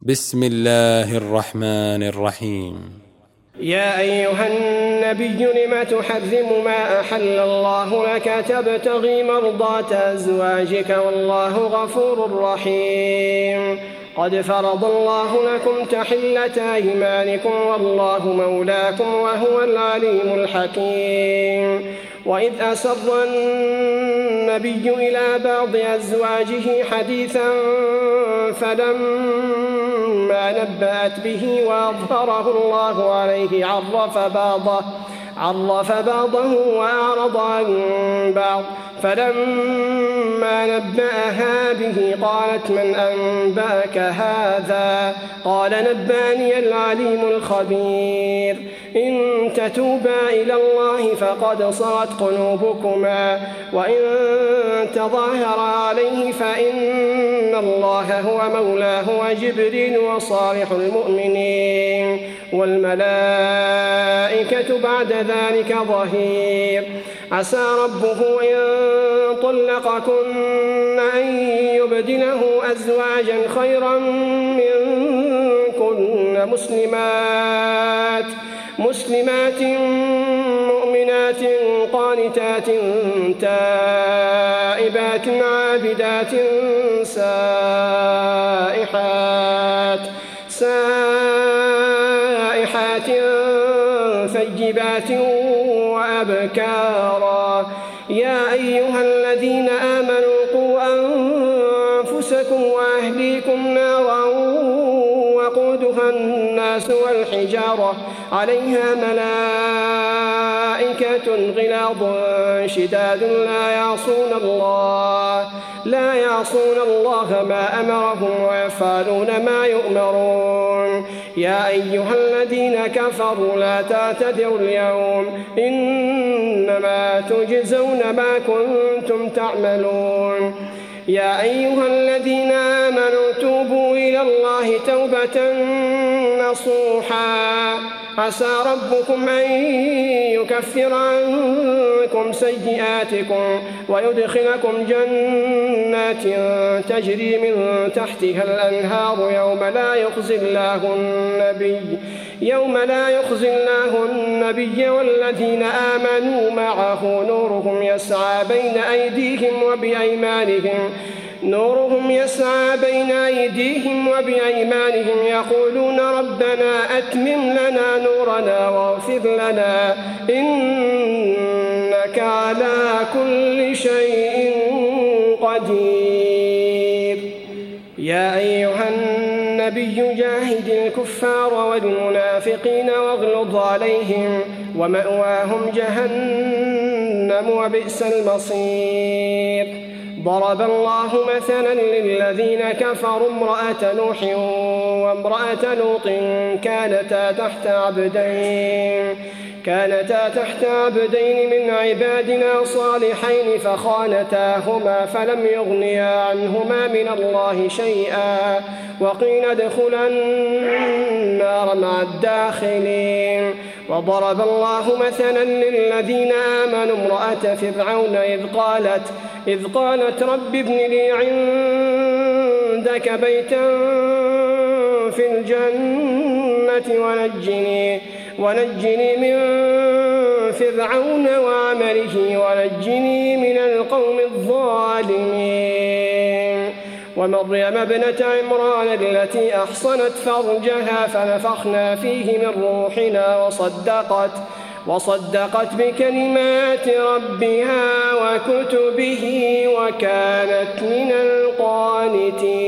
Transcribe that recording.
بسم الله الرحمن الرحيم. يا أيها النبي لم تحرم ما أحل الله لك تبتغي مرضات أزواجك والله غفور رحيم. قد فرض الله لكم تحلة أيمانكم والله مولاكم وهو العليم الحكيم. وإذ أسر النبي إلى بعض أزواجه حديثا فلما نبأت به وأظهره الله عليه عرف بعضه وأعرض عن بعض. فلما نبأها به قالت من أنبأك هذا؟ قال نبأني العليم الخبير. إن تتوبا إلى الله فقد صغت قلوبكما وإن تظاهرا عليه فإن الله هو مولاه وجبريل وصالح المؤمنين والملائكة بعد ذلك ظهير. عسى ربه إن طلقكن أن يبدله أزواجا خيرا منكن مسلمات مؤمنات قانتات تائبات عابدات سائحات ثيبات وأبكارا. يا أيها الذين آمنوا قوا أنفسكم وأهليكم نارا وقودها الناس والحجارة عليها ملائكة غلاظ شداد لا يعصون الله ما أمرهم ويفعلون ما يؤمرون. يا أيها الذين كفروا لا تعتذروا اليوم إنما تجزون ما كنتم تعملون. يا أيها الذين آمنوا توبوا إلى الله توبة نصوحا عسى ربكم أن يكفر عنكم سيئاتكم ويدخلكم جنات تجري من تحتها الأنهار يوم لا يخزي الله النبي والذين آمنوا معه نورهم يسعى بين أيديهم وبأيمانهم يقولون ربنا أتمم لنا نورنا واغفر لنا إنك على كل شيء قدير. يا أيها النبي جاهد الكفار والمنافقين واغلظ عليهم ومأواهم جهنم وبئس المصير. ضرب الله مثلا للذين كفروا امرأة نوح وامرأة لوط كانتا تحت عبدين من عبادنا صالحين فخانتاهما فلم يغنيا عنهما من الله شيئا وقيل ادخلا النار مع الداخلين. وضرب الله مثلا للذين آمنوا امرأة فرعون إذ قالت رب ابن لي عندك بيتا في الجنة ونجني من فرعون وعمله ونجني من القوم الظالمين. ومريم ابنة عمران التي أحصنت فرجها فنفخنا فيه من روحنا وصدقت بكلمات ربها وكتبه وكانت من القانتين.